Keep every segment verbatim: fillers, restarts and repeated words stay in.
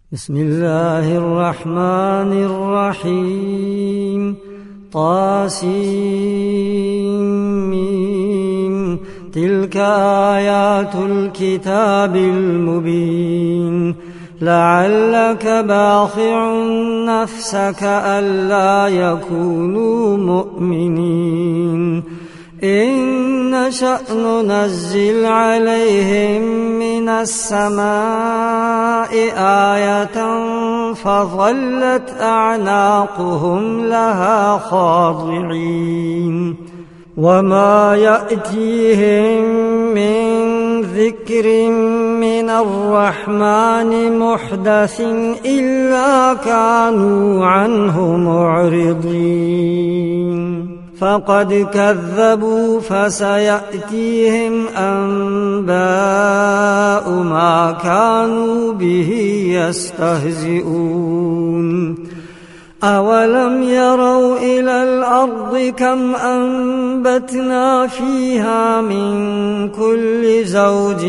بسم الله الرحمن الرحيم. طاسيم. تلك آيات الكتاب المبين. لعلك باخع نفسك ألا يكونوا مؤمنين. إن نشأ ننزل عليهم من السماء آية فظلت أعناقهم لها خاضعين. وما يأتيهم من ذكر من الرحمن محدث إلا كانوا عنه معرضين. فقد كذبوا فسيأتيهم أنباء ما كانوا به يستهزئون. أولم يروا إلى الأرض كم أنبتنا فيها من كل زوج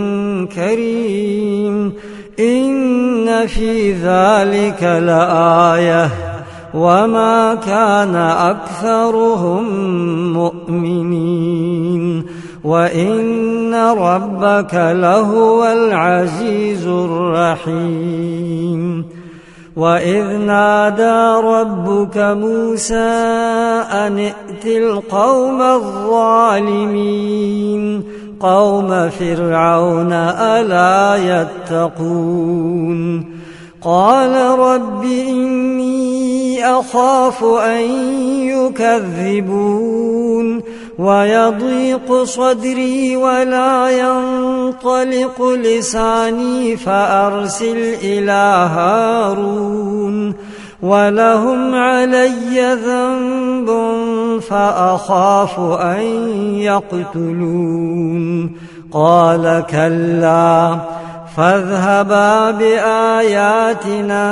كريم. إن في ذلك لآية وما كان أكثرهم مؤمنين وإن ربك لهو العزيز الرحيم. وإذ نادى ربك موسى أن ائت القوم الظالمين قوم فرعون ألا يتقون. قال رب إني أخاف أن يكذبون ويضيق صدري ولا ينطلق لساني فأرسل إلى هارون ولهم علي ذنب فأخاف أن يقتلون. قال كلا فاذهبا بآياتنا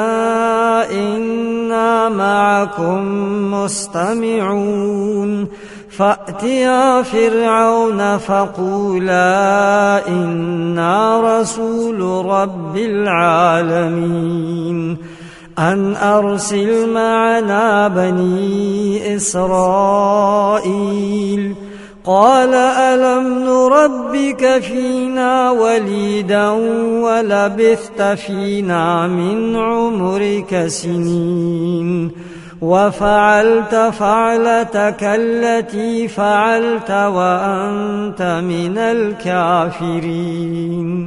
إنا معكم مستمعون. فأتيا فرعون فقولا إنا رسول رب العالمين أن أرسل معنا بني إسرائيل. قال ألم نربك فينا وليدا ولبثت فينا من عمرك سنين وفعلت فعلتك التي فعلت وأنت من الكافرين.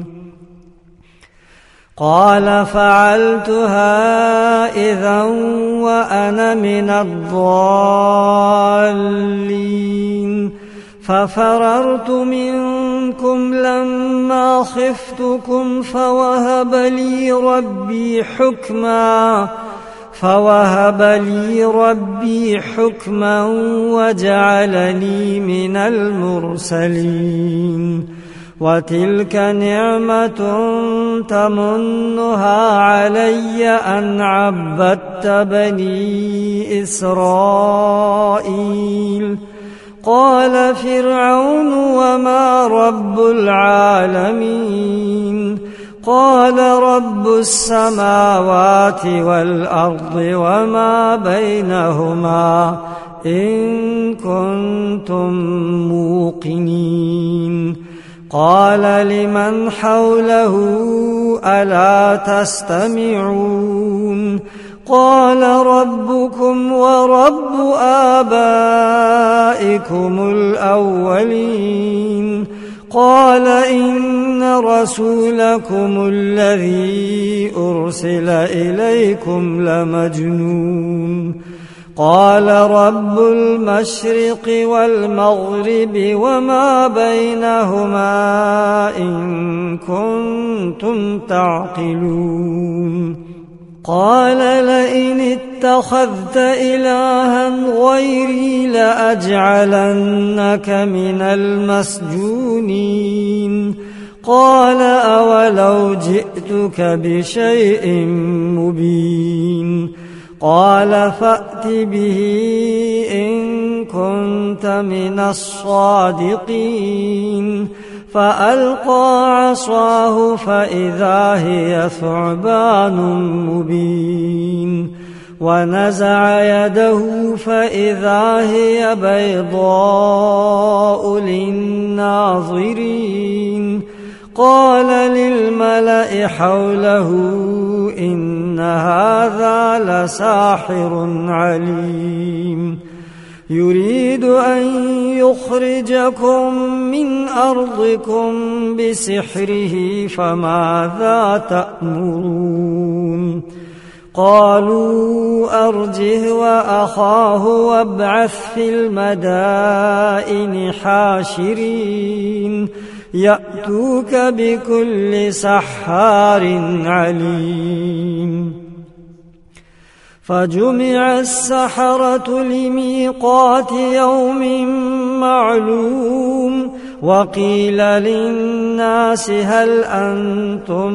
قال فعلتها إذا وأنا من الضالين. ففررت منكم لما خفتكم فوهب لي ربي حكما فوهب لي ربي حكما وجعلني من المرسلين. وتلك نعمة تمنها علي أن عبدت بني إسرائيل. قال فرعون وما رب العالمين. قال رب السماوات والأرض وما بينهما إن كنتم موقنين. قال لمن حوله ألا تستمعون. قال ربكم ورب آبائكم الأولين. قال إن رسولكم الذي أرسل إليكم لمجنون. قال رب المشرق والمغرب وما بينهما إن كنتم تعقلون. قال لئن اتخذت إلها غيري لأجعلنك من المسجونين. قال أولو جئتك بشيء مبين. قال فأت به إن كنت من الصادقين. فألقى عصاه فإذا هي ثعبان مبين ونزع يده فإذا هي بيضاء للناظرين قال للملأ حوله إن هذا لساحر عليم يريد أن يخرجكم من أرضكم بسحره فماذا تأمرون قالوا أرجه وأخاه وابعث في المدائن حاشرين يأتوك بكل سحار عليم فجمع السحرة لميقات يوم معلوم وقيل للناس هل أنتم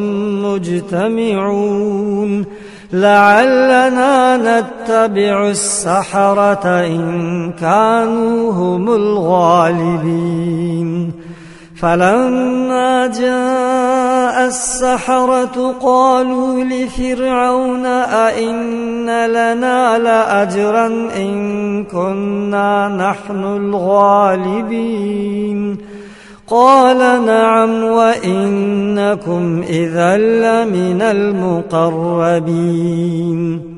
مجتمعون لعلنا نتبع السحرة إن كانوا هم الغالبين فلما جاء السحرة قالوا لفرعون أئن لنا لأجرا إن كنا نحن الغالبين قال نعم وإنكم إذا لمن المقربين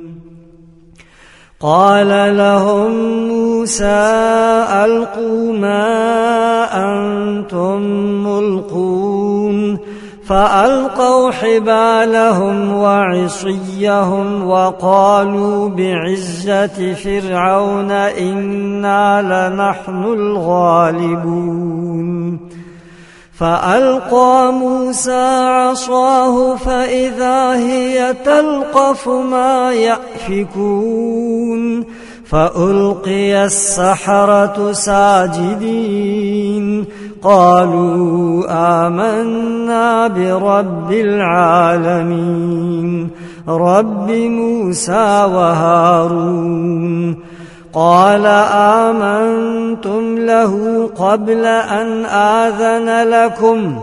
قال لهم موسى ألقوا ما أنتم ملقون فألقوا حبالهم وعصيهم وقالوا بعزة فرعون إنا لنحن الغالبون فألقى موسى عصاه فإذا هي تلقف ما يأفكون فألقي السحرة ساجدين قالوا آمنا برب العالمين رب موسى وهارون قال آمنتم له قبل أن آذن لكم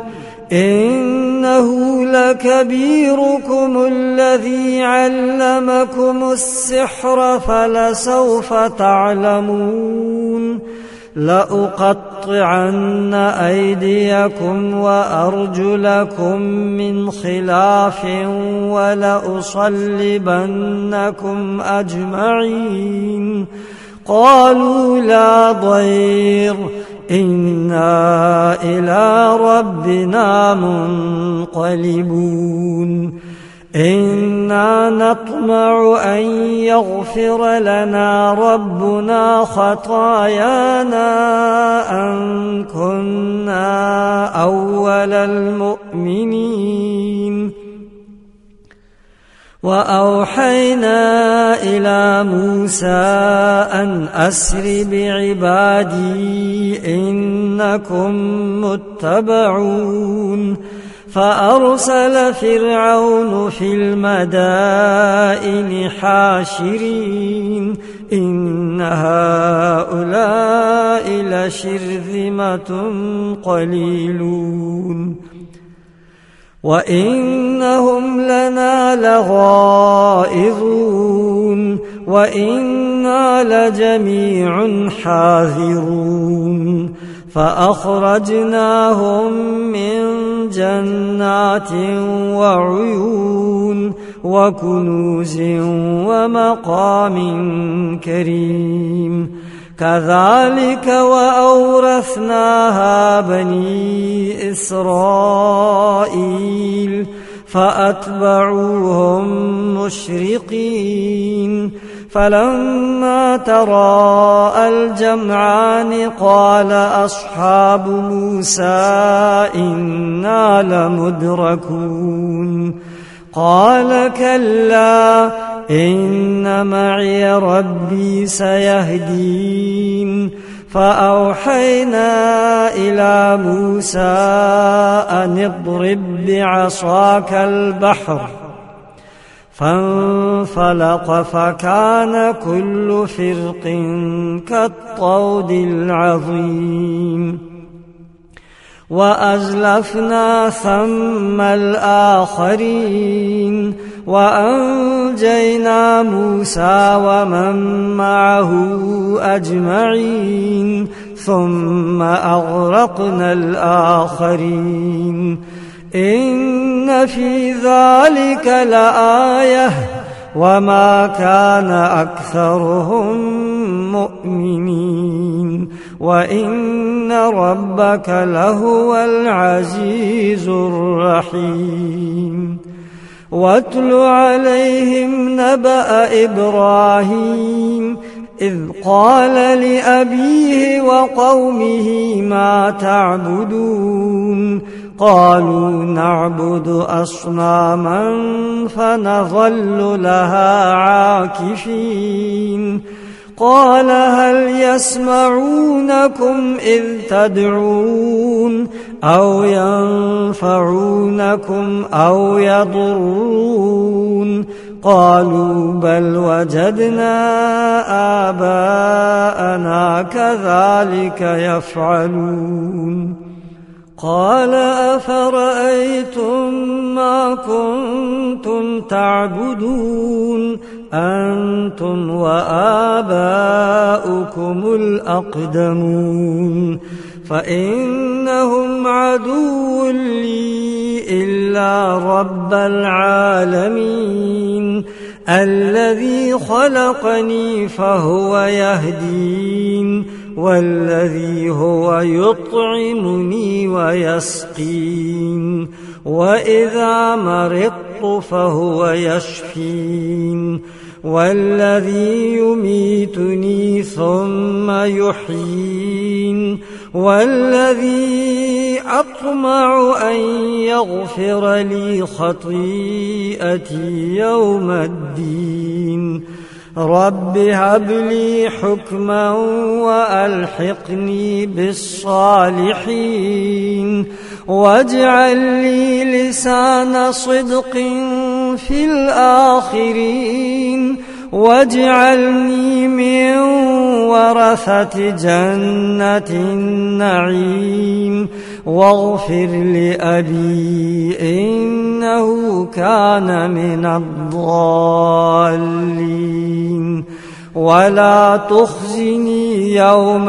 إنه لكبيركم الذي علمكم السحر فلسوف تعلمون لأقطعن أيديكم وأرجلكم من خلاف ولأصلبنكم أجمعين قالوا لا ضير إنا إلى ربنا منقلبون إنا نطمع أن يغفر لنا ربنا خطايانا أن كنا أول المؤمنين وأوحينا إلى موسى أن أسر بعبادي إنكم متبعون فأرسل فرعون في المدائن حاشرين إن هؤلاء لشرذمة قليلون وإنهم لنا لغائظون وإنا لجميع حاذرون فأخرجناهم من جنات وعيون وكنوز ومقام كريم كذلك وأورثناها بني إسرائيل فأتبعوهم مشرقين فلما تراءى الجمعان قال أصحاب موسى إنا لمدركون قال كلا إن معي ربي سيهدين فأوحينا إلى موسى أن اضرب بعصاك البحر فانفلق فكان كل فرق كالطود العظيم وأزلفنا ثم الآخرين وأنجينا موسى ومن معه أجمعين ثم أغرقنا الآخرين إن في ذلك لآية وما كان أكثرهم مؤمنين وإن ربك لهو العزيز الرحيم واتل عليهم نبأ إبراهيم إذ قال لأبيه وقومه ما تعبدون قالوا نعبد أصناما فنظل لها عاكفين قال هل يسمعونكم إذ تدعون أو ينفعونكم أو يضرون قالوا بل وجدنا آباءنا كذلك يفعلون قال أفرأيتم ما كنتم تعبدون أنتم وآباؤكم الأقدمون فإنهم عدو لي إلا رب العالمين الذي خلقني فهو يهدين والذي هو يطعمني ويسقين وإذا مرضت فهو يشفين والذي يميتني ثم يحيين والذي أطمع أن يغفر لي خطيئتي يوم الدين رب هب لي حكما وألحقني بالصالحين واجعل لي لسان صدق في الآخرين واجعلني من ورثة جنة النعيم واغفر لأبي إنه كان من الضالين ولا تخزني يوم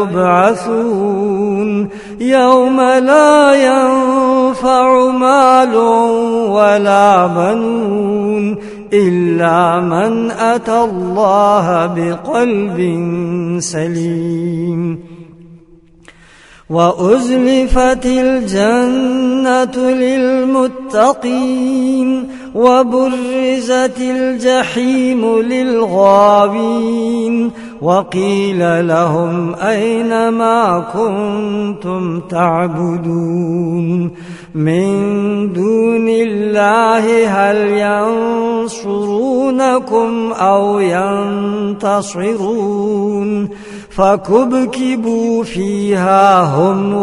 يبعثون يوم لا ينفع مال ولا بنون إلا من أتى الله بقلب سليم وأزلفت الجنة للمتقين وبرزت الجحيم للغاوين وقيل لهم أين ما كنتم تعبدون من دون الله هل ينصرونكم أو ينتصرون فكبكبوا فيها هم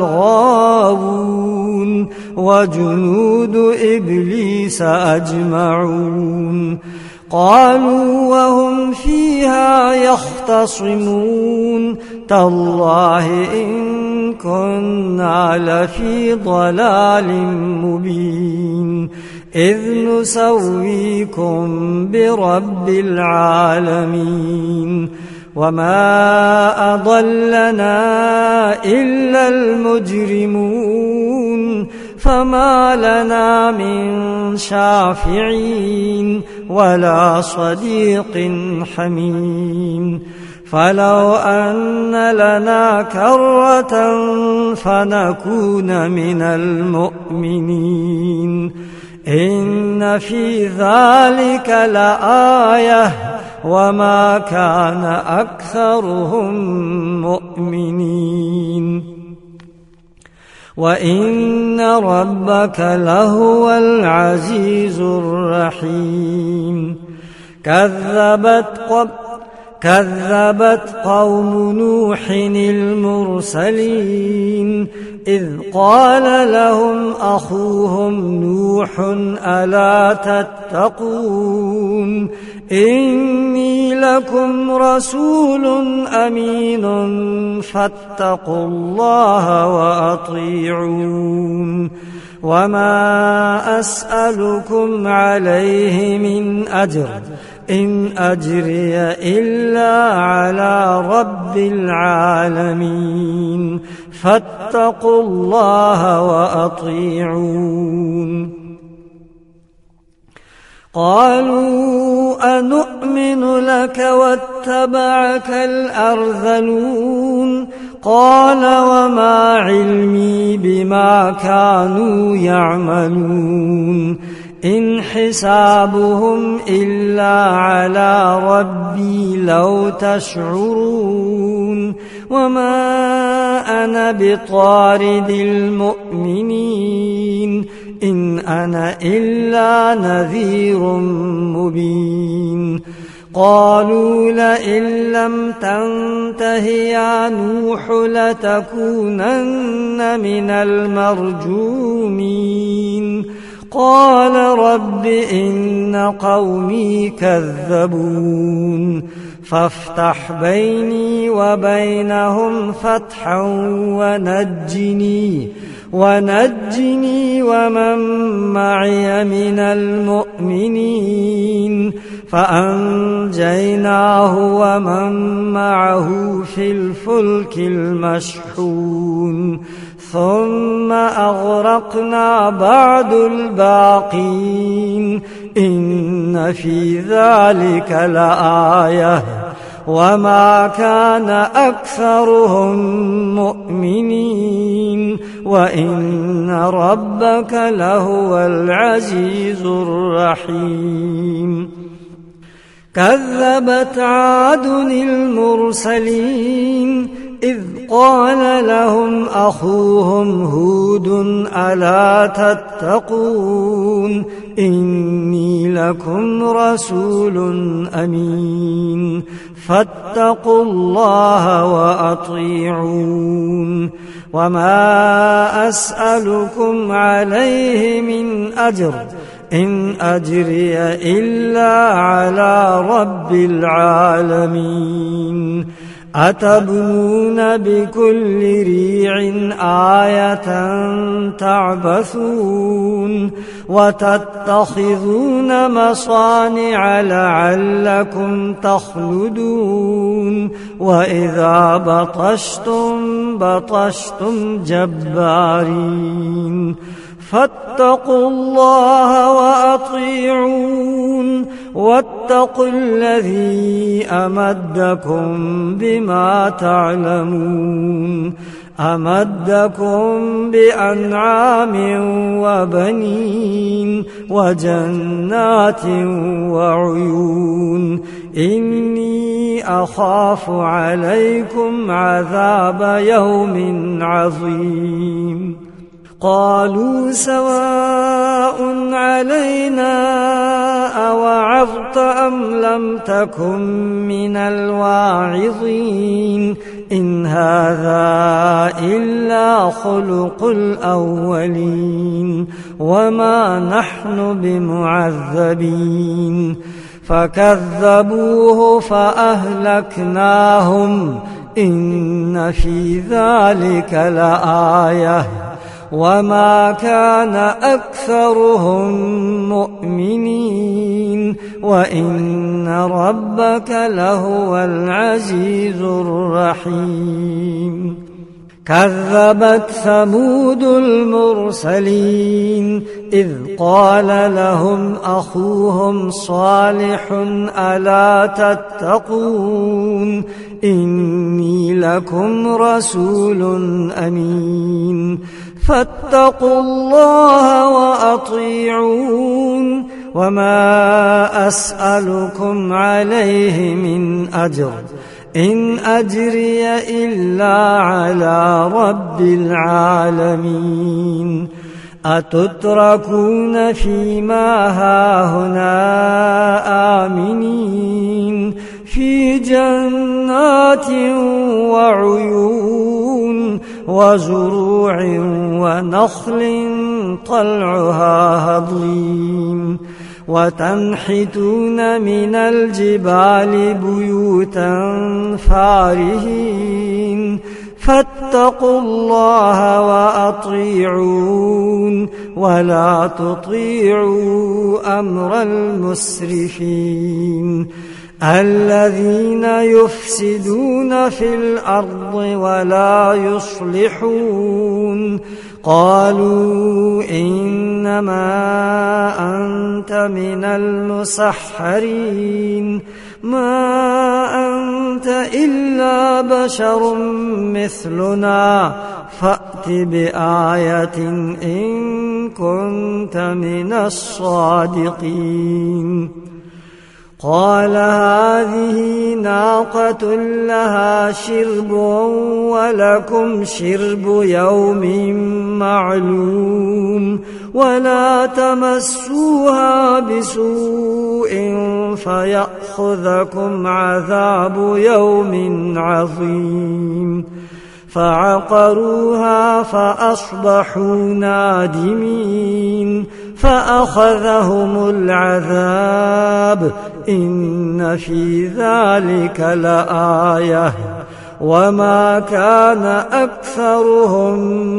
والغاوون وجنود إبليس أجمعون قالوا وهم فيها يختصمون تالله إن كنا لفي ضلال مبين إذ نسويكم برب العالمين وما أضلنا إلا المجرمون فما لنا من شافعين ولا صديق حميم فلو أن لنا كرة فنكون من المؤمنين إن في ذلك لآية وما كان أكثرهم مؤمنين وإن ربك لهو العزيز الرحيم كذبت قبل كذبت قوم نوح المرسلين إذ قال لهم أخوهم نوح ألا تتقون إني لكم رسول أمين فاتقوا الله وأطيعون وما أسألكم عليه من أجر إن أجري إلا على رب العالمين فاتقوا الله وأطيعون قالوا أنؤمن لك واتبعك الأرذلون قال وما علمي بما كانوا يعملون إن حسابهم إلا على ربي لو تشعرون وما أنا بطارد المؤمنين إن أنا إلا نذير مبين قالوا لئن لم تنته يا نوح لتكونن من المرجومين قال رب إن قومي كذبون فافتح بيني وبينهم فتحا ونجني ونجني ومن معي من المؤمنين فأنجيناه ومن معه في الفلك المشحون ثم أغرقنا بعد الباقين إن في ذلك لآية وما كان أكثرهم مؤمنين وإن ربك لهو العزيز الرحيم كذبت عاد المرسلين إذ قال لهم أخوهم هود ألا تتقون إني لكم رسول أمين فاتقوا الله وأطيعون وما أسألكم عليه من أجر إن أجري إلا على رب العالمين أتبنون بكل ريع آية تعبثون وتتخذون مصانع لعلكم تخلدون وإذا بطشتم بطشتم جبارين فاتقوا الله وأطيعون واتقوا الذي أمدكم بما تعلمون أمدكم بأنعام وبنين وجنات وعيون إني أخاف عليكم عذاب يوم عظيم قالوا سواء علينا أوعظت أم لم تكن من الواعظين إن هذا إلا خلق الأولين وما نحن بمعذبين فكذبوه فأهلكناهم إن في ذلك لآية وما كان أكثرهم مؤمنين وإن ربك لهو العزيز الرحيم كذبت ثمود المرسلين إذ قال لهم أخوهم صالح ألا تتقون إني لكم رسول أمين فاتقوا الله وأطيعون وما أسألكم عليه من أجر إن أجري إلا على رب العالمين أتتركون فيما هاهنا آمنين في جنة وجنات وعيون وزروع ونخل طلعها هضيم وتنحتون من الجبال بيوتا فارهين فاتقوا الله وأطيعون ولا تطيعوا أمر المسرفين الذين يفسدون في الأرض ولا يصلحون قالوا إنما أنت من المسحرين ما أنت إلا بشر مثلنا فأت بآية إن كنت من الصادقين قال هذه ناقة لها شرب ولكم شرب يوم معلوم ولا تمسوها بسوء فيأخذكم عذاب يوم عظيم فعقروها فأصبحوا نادمين فأخذهم العذاب إن في ذلك لآية وما كان أكثرهم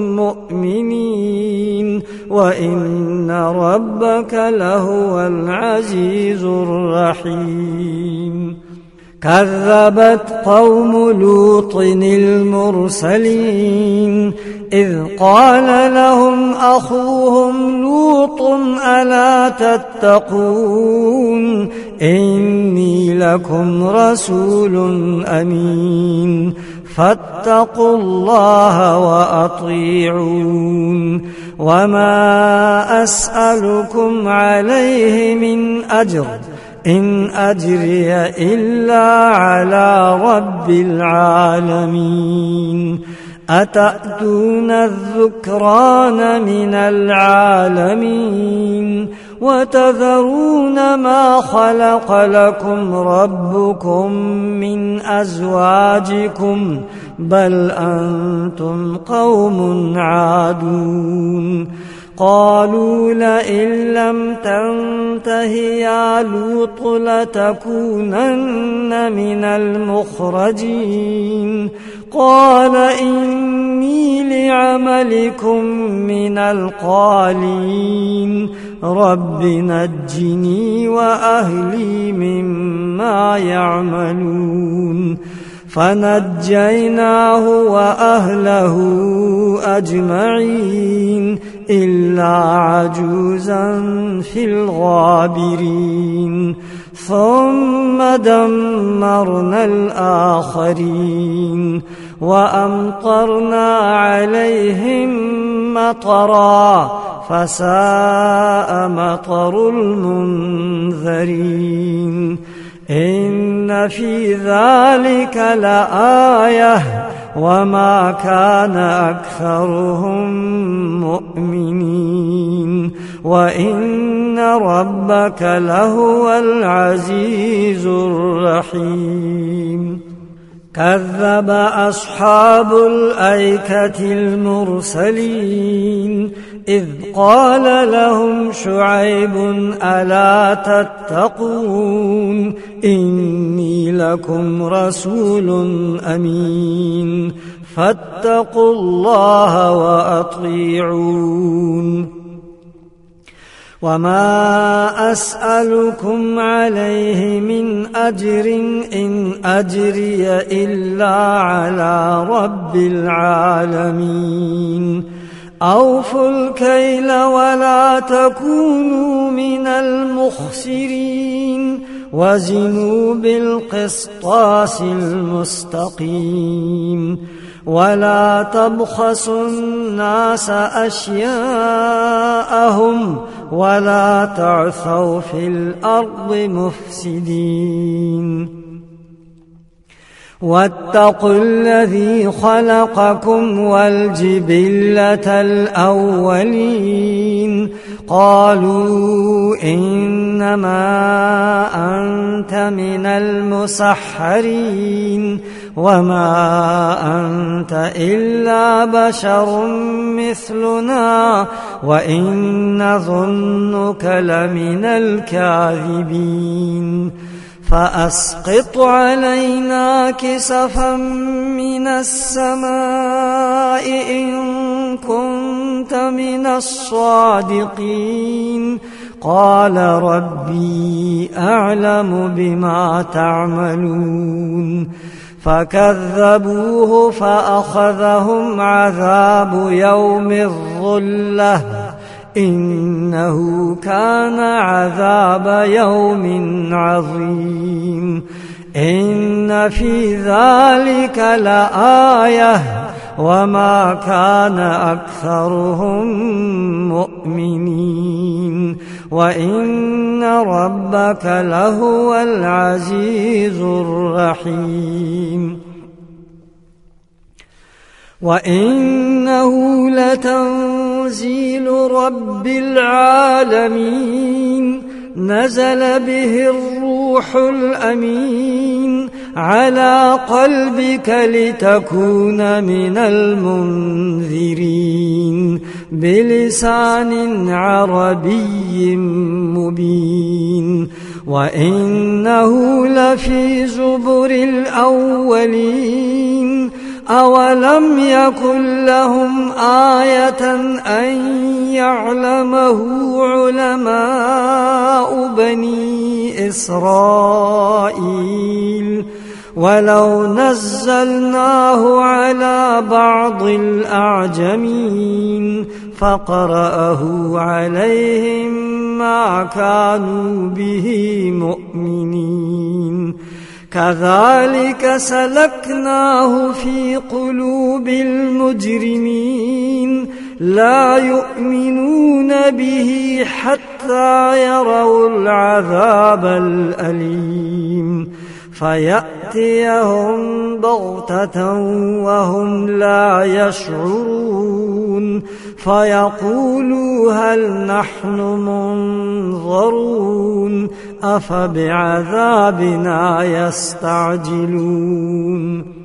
مؤمنين وإن ربك لهو العزيز الرحيم كذبت قوم لوط المرسلين إذ قال لهم أخوهم لوط ألا تتقون إني لكم رسول أمين فاتقوا الله وأطيعون وما أسألكم عليه من أجر إن أجري إلا على رب العالمين أتأتون الذكران من العالمين وتذرون ما خلق لكم ربكم من أزواجكم بل أنتم قوم عادون قالوا لئن لم تنته يا لوط لتكونن من المخرجين قال إني لعملكم من القالين رب نجني وأهلي مما يعملون فنجيناه وأهله أجمعين إلا عجوزا في الغابرين ثم دمرنا الآخرين وأمطرنا عليهم مطرا فساء مطر المنذرين إن في ذلك لآية وما كان أكثرهم مؤمنين وإن ربك لهو العزيز الرحيم كذب أصحاب الأيكة المرسلين إذ قال لهم شعيب ألا تتقون إني لكم رسول أمين فاتقوا الله وأطيعون وما أسألكم عليه من أجر إن أجري إلا على رب العالمين أوفوا الكيل ولا تكونوا من المخسرين وزنوا بالقسطاس المستقيم ولا تبخسوا الناس أشياءهم ولا تعثوا في الأرض مفسدين واتقوا الذي خلقكم والجبلة الأولين قالوا إنما أنت من المسحرين وما أنت إلا بشر مثلنا وإن نظنك لمن الكاذبين فأسقط علينا كسفا من السماء إن كنت من الصادقين قال ربي أعلم بما تعملون فكذبوه فأخذهم عذاب يوم الظلة إنه كان عذاب يوم عظيم إن في ذلك لآية وما كان أكثرهم مؤمنين وإن ربك لهو العزيز الرحيم وإنه لتنزيل رب العالمين نزل به الروح الأمين على قلبك لتكون من المنذرين بلسان عربي مبين وإنه لفي زبر الأولين أولم يكن لهم آية أن يعلمه علماء بني إسرائيل ولو نزلناه على بعض الأعجمين فقرأه عليهم ما كانوا به مؤمنين كذلك سلكناه في قلوب المجرمين لا يؤمنون به حتى يروا العذاب الأليم فيأتيهم بغتة وهم لا يشعرون فيقولوا هل نحن منظرون أفبعذابنا يستعجلون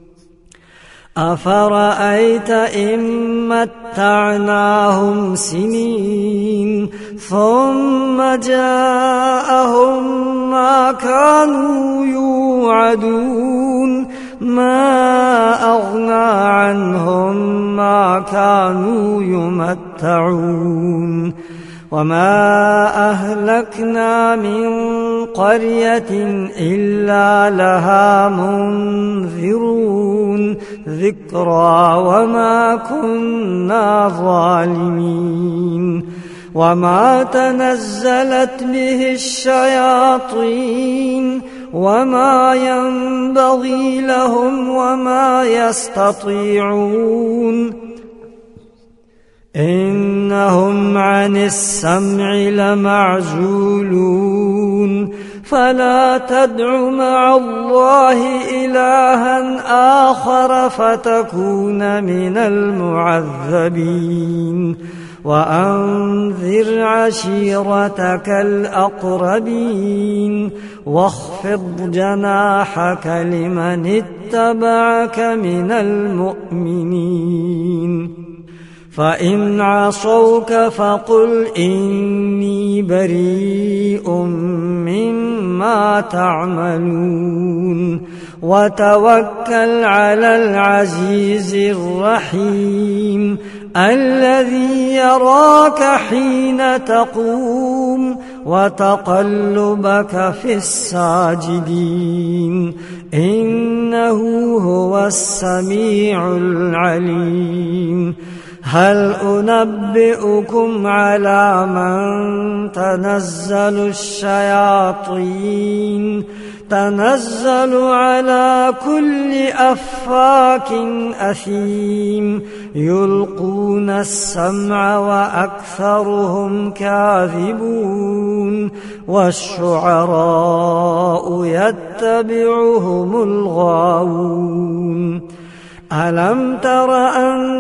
أفرأيت إن متعناهم سنين ثم جاءهم ما كانوا يوعدون ما أغنى عنهم ما كانوا يمتعون وما أهلكنا من قرية إلا لها منذرون ذكرى وما كنا ظالمين وما تنزلت به الشياطين وما ينبغي لهم وما يستطيعون إنهم عن السمع لمعزولون فلا تدع مع الله إلها آخر فتكون من المعذبين وأنذر عشيرتك الأقربين واخفض جناحك لمن اتبعك من المؤمنين فإن عصوك فقل إني بريء مما تعملون وتوكل على العزيز الرحيم الذي يراك حين تقوم وتقلبك في الساجدين إنه هو السميع العليم هل أنبئكم على من تنزل الشياطين تنزل على كل أفاك أثيم يلقون السمع وأكثرهم كاذبون والشعراء يتبعهم الغاوون ألم تر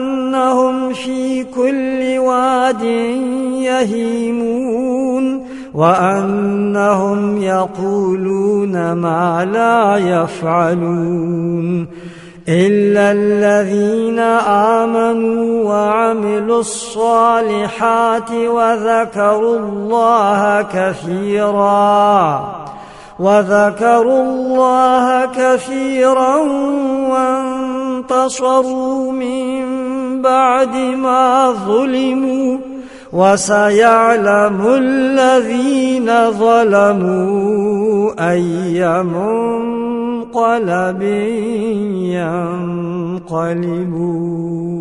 أنهم في كل واد يهيمون وأنهم يقولون ما لا يفعلون إلا الذين آمنوا وعملوا الصالحات وذكروا الله كثيرا وذكروا الله كثيرا وانتصروا من بعد ما ظلموا وسيعلم الذين ظلموا أي منقلب ينقلبون.